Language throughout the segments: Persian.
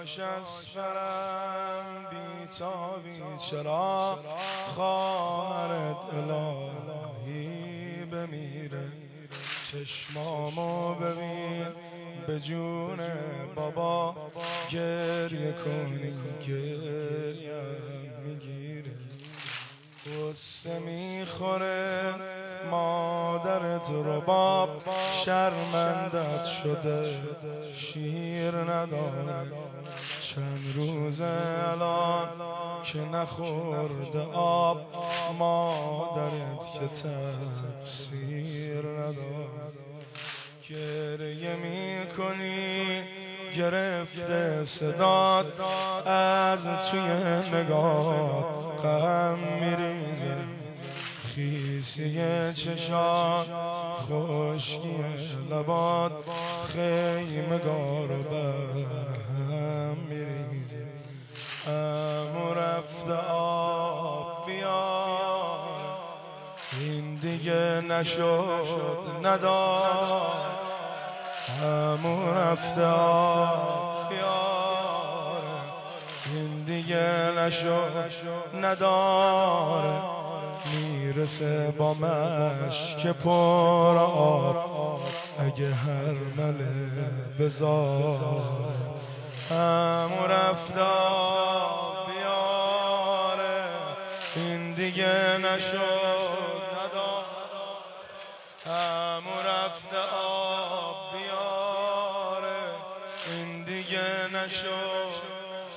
نداش از فرم بیتابی چرا خواهرت الهی بمیره چشمامو ببین به جون بابا گریه کنی گریم میگیره قصه میخوره مادرت رباب شرمندت شده شیر نداره چند روزه الان که نخورده آب مادرت که تقصیر نداره گریه میکنی گرفته صدات از توی نگاه غم میریزه خیسی چشات خشکی لبات خیمگارو برهم میریزه عمو رفته آب بیار این دیگه نشد ندار عمو رفته آب بیاره این دیگه نشد نداره میرسه با مشک پر آب اگه هر مله بذاره عمو رفته آب بیاره این دیگه نشد نداره عمو رفته آب بیاره این دیگه نشد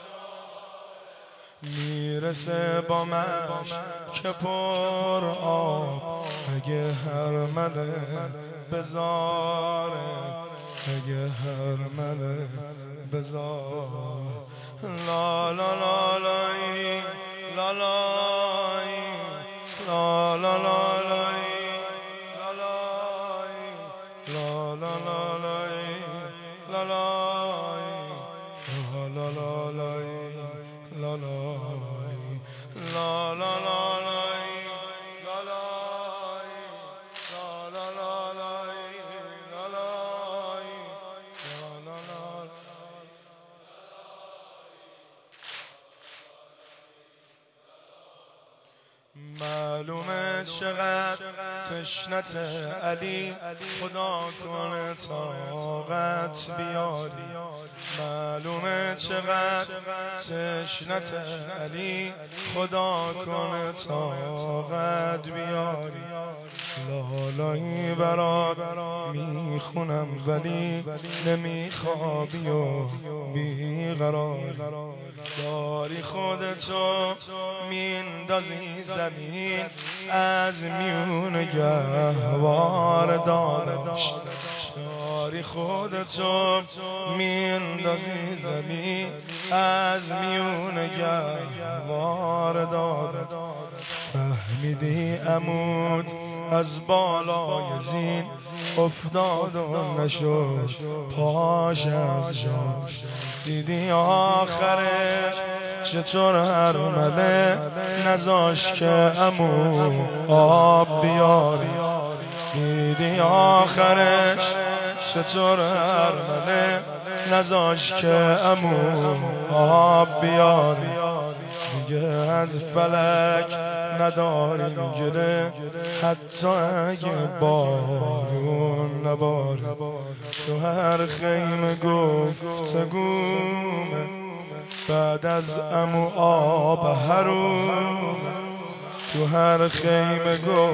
میرسه با مشک پر آب اگه هر مله بذاره اگه هر مله بذاره لا لا لا لای لا لای لا لا لا لای لا لای لا لا لا لای لا لای لا لا لای لا لای لا لا لا لای لا لای لا لا لا لای لا لای لا لا لا معلومه چقدر تشنت علی خدا کنه طاقت بیاری معلومه چقدر تشنت علی خدا کنه طاقت بیاری لالایی برات میخونم ولی نمیخوابی و بیقراری داری خودتو میندازی زمین از میون گهوار داداش داری خودتو میندازی زمین از میون گهوار داداش فهمیدی عمود از بالای زین افتاد و نشد پاش از جاش دیدی آخرش چطور هر مله نذاش که عمو آب بیاری دیدی آخرش چطور هر مله نذاش که عمو آب بیاری دیگه از فلک نداری میگیره حتی اگه بارون نباره تو هر خیمه گفتگومه بعد از عمو آب حرومه تو هر خیمه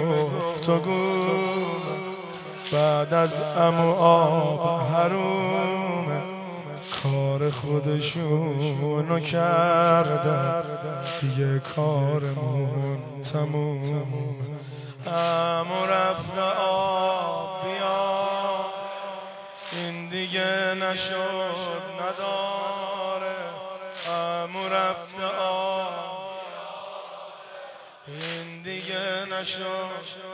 گفتگومه بعد از عمو آب حرومه کار خودشونو کردن دیگه کارمون تموم عمو رفته آب بیار این دیگه نشد نداره عمو رفته آب این دیگه نشد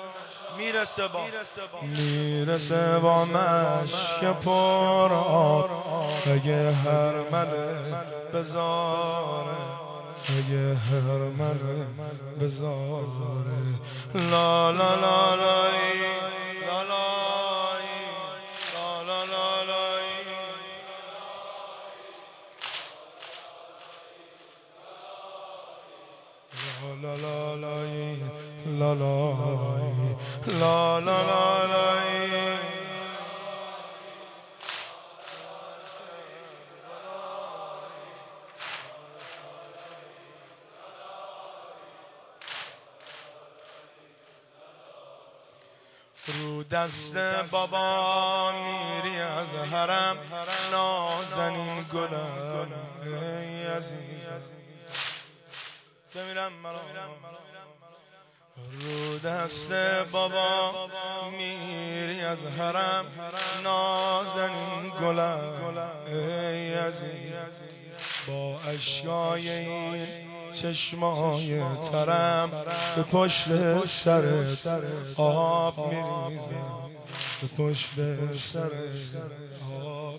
میرسه با مشک پر آب اگه هر مله بذاره اگه هر مله بذاره لا لا لا لای لا لای لا لا لا لای لا لا لای لا لای لا لا لا لای رو دست بابا میری از حرم نازنین گلم ای عزیز بمیرم مرا رو دست بابا میری از حرم نازنین گلم ای عزیز با اشکای این چشمای ترم به پشت سرت آب میریزم به پشت سرت آب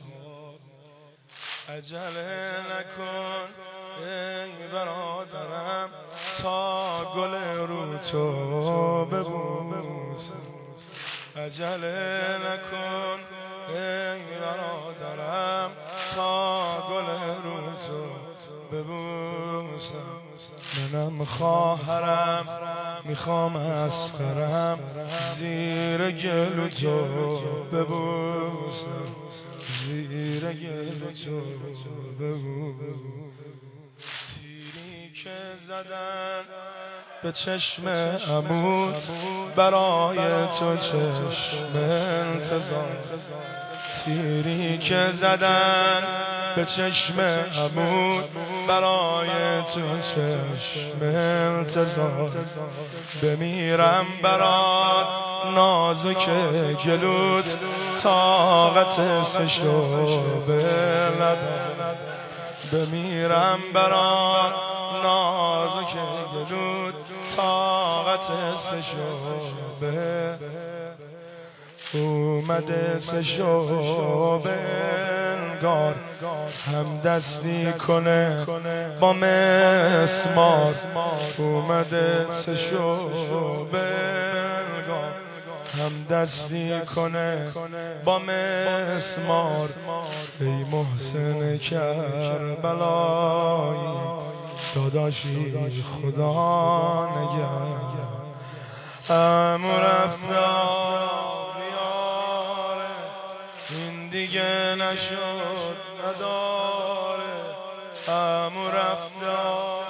عجله نکن ای برادرم تا گل رو تو ببوسم عجله نکن ای برادرم تا گل رو تو ببوسم منم خواهرم میخوام اسخرم زیر گل تو ببوسم زیر گل تو ببوسم تیری که زدن به چشم عموت برای تو چشم انتظار تیری که زدن به چشم عموت برای تو چشم انتظار بمیرم برات نازک گلوت طاقت سشوبه ندارم بمیرم برات نازک گلوت طاقت سشوبه اومده سشوبه انگار هم دستی کنه با مسمار اومده سشوبه انگار هم دستی کنه با مسمار ای محسن کربلایی داداشی خدا نگه عمو رفتار بیاره این دیگه نشد نداره عمو رفتار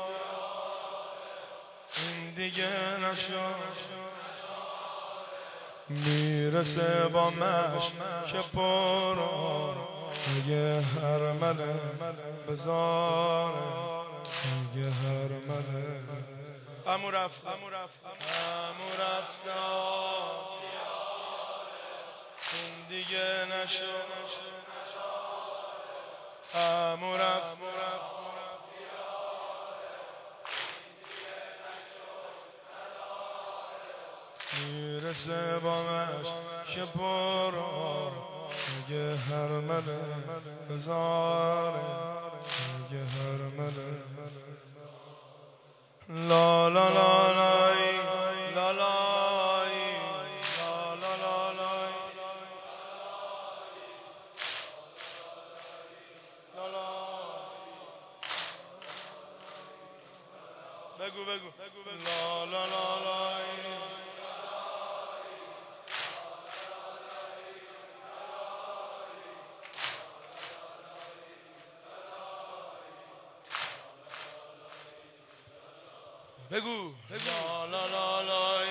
این دیگه نشد میرسه با مشک که پرار اگه هرمله بزاره اگه هرمله عمو رفتار این دیگه نشد عمو رفتار میرسه با مشک که پرار اگه هرمله بزاره اگه هرمله لا لا لا لای لا لای لا لا لا لای لا لا بگو لا لا لا لای بگو لا لا لا لای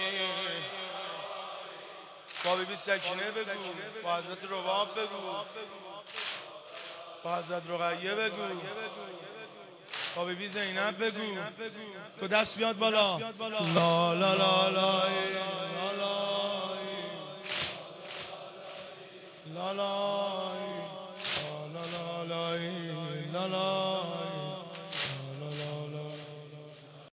با بیبی سکینه بگو با حضرت رباب بگو با حضرت رقیه بگو با بیبی زینب بگو تو دست بیاد بالا لا لا لا لای لا لای لا لا لای لا لای